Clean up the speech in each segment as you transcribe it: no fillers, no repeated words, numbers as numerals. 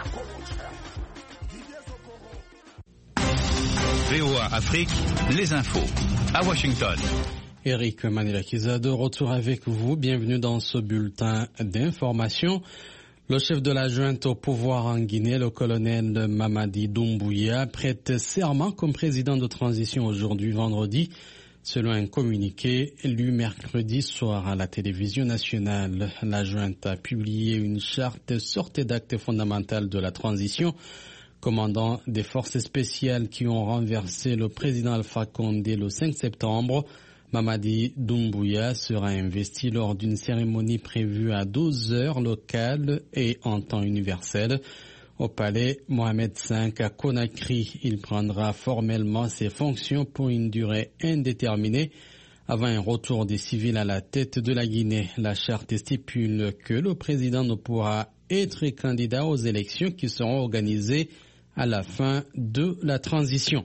VOA Afrique, les infos. À Washington. Eric Manila-Kiza de retour avec vous. Bienvenue dans ce bulletin d'information. Le chef de la junte au pouvoir en Guinée, le colonel Mamadi Doumbouya, prête serment comme président de transition aujourd'hui vendredi. Selon un communiqué lu mercredi soir à la télévision nationale, la junte a publié une charte sorte d'actes fondamentaux de la transition, commandant des forces spéciales qui ont renversé le président Alpha Condé le 5 septembre. Mamadi Doumbouya sera investi lors d'une cérémonie prévue à 12 heures locales et en temps universel au palais Mohamed V à Conakry. Il prendra formellement ses fonctions pour une durée indéterminée avant un retour des civils à la tête de la Guinée. La charte stipule que le président ne pourra être candidat aux élections qui seront organisées à la fin de la transition.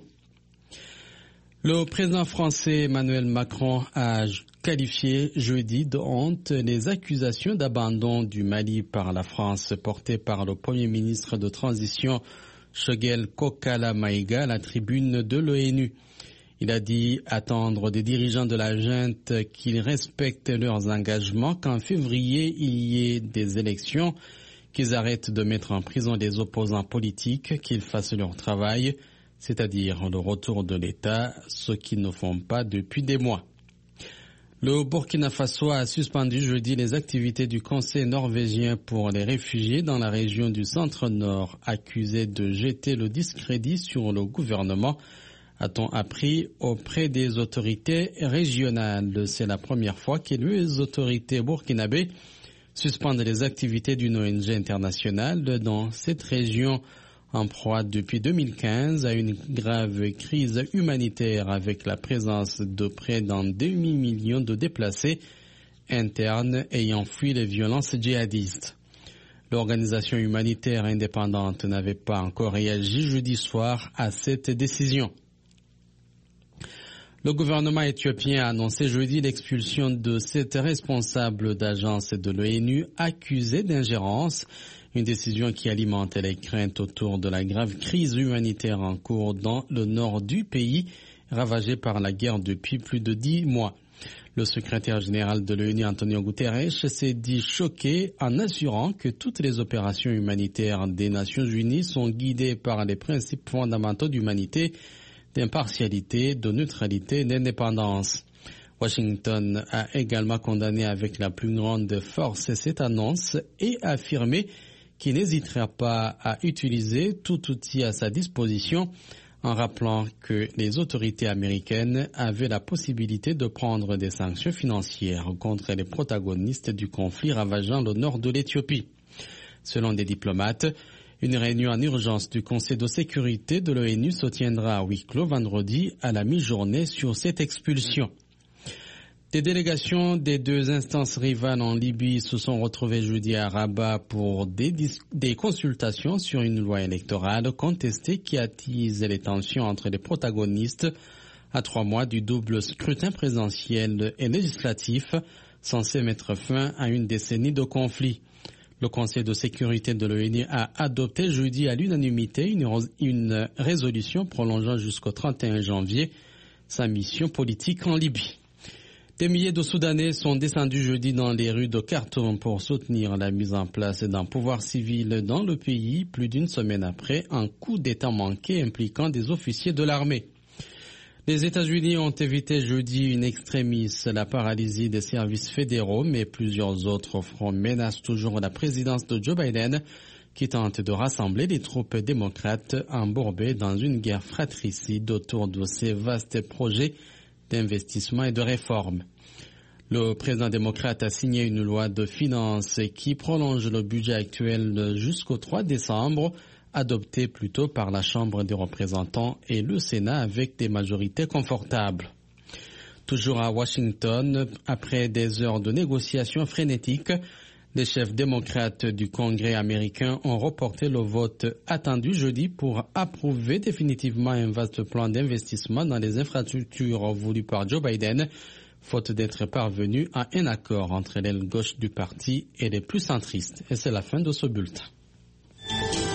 Le président français Emmanuel Macron a qualifié jeudi de honte les accusations d'abandon du Mali par la France portées par le Premier ministre de transition Choguel Kokala Maïga à la tribune de l'ONU. Il a dit attendre des dirigeants de la junte qu'ils respectent leurs engagements, qu'en février il y ait des élections, qu'ils arrêtent de mettre en prison les opposants politiques, qu'ils fassent leur travail, c'est-à-dire le retour de l'État, ce qu'ils ne font pas depuis des mois. Le Burkina Faso a suspendu jeudi les activités du Conseil norvégien pour les réfugiés dans la région du centre-nord, accusé de jeter le discrédit sur le gouvernement, a-t-on appris auprès des autorités régionales. C'est la première fois que les autorités burkinabées suspendent les activités d'une ONG internationale dans cette région en proie depuis 2015 à une grave crise humanitaire avec la présence de près d'un demi-million de déplacés internes ayant fui les violences djihadistes. L'organisation humanitaire indépendante n'avait pas encore réagi jeudi soir à cette décision. Le gouvernement éthiopien a annoncé jeudi l'expulsion de 7 responsables d'agences de l'ONU accusés d'ingérence, une décision qui alimente les craintes autour de la grave crise humanitaire en cours dans le nord du pays, ravagé par la guerre depuis plus de 10 mois. Le secrétaire général de l'ONU, Antonio Guterres, s'est dit choqué en assurant que toutes les opérations humanitaires des Nations Unies sont guidées par les principes fondamentaux d'humanité, d'impartialité, de neutralité et d'indépendance. Washington a également condamné avec la plus grande force cette annonce et affirmé qu'il n'hésitera pas à utiliser tout outil à sa disposition en rappelant que les autorités américaines avaient la possibilité de prendre des sanctions financières contre les protagonistes du conflit ravageant le nord de l'Éthiopie. Selon des diplomates, une réunion en urgence du Conseil de sécurité de l'ONU se tiendra à huis clos vendredi à la mi-journée sur cette expulsion. Des délégations des 2 instances rivales en Libye se sont retrouvées jeudi à Rabat pour des consultations sur une loi électorale contestée qui attise les tensions entre les protagonistes à 3 mois du double scrutin présidentiel et législatif censé mettre fin à une décennie de conflit. Le Conseil de sécurité de l'ONU a adopté jeudi à l'unanimité une résolution prolongeant jusqu'au 31 janvier sa mission politique en Libye. Des milliers de Soudanais sont descendus jeudi dans les rues de Khartoum pour soutenir la mise en place d'un pouvoir civil dans le pays, plus d'une semaine après un coup d'État manqué impliquant des officiers de l'armée. Les États-Unis ont évité jeudi une extrémiste, la paralysie des services fédéraux, mais plusieurs autres fronts menacent toujours la présidence de Joe Biden, qui tente de rassembler les troupes démocrates embourbées dans une guerre fratricide autour de ces vastes projets d'investissement et de réforme. Le président démocrate a signé une loi de finances qui prolonge le budget actuel jusqu'au 3 décembre, adopté plus tôt par la Chambre des représentants et le Sénat avec des majorités confortables. Toujours à Washington, après des heures de négociations frénétiques, les chefs démocrates du Congrès américain ont reporté le vote attendu jeudi pour approuver définitivement un vaste plan d'investissement dans les infrastructures voulu par Joe Biden, faute d'être parvenu à un accord entre l'aile gauche du parti et les plus centristes. Et c'est la fin de ce bulletin.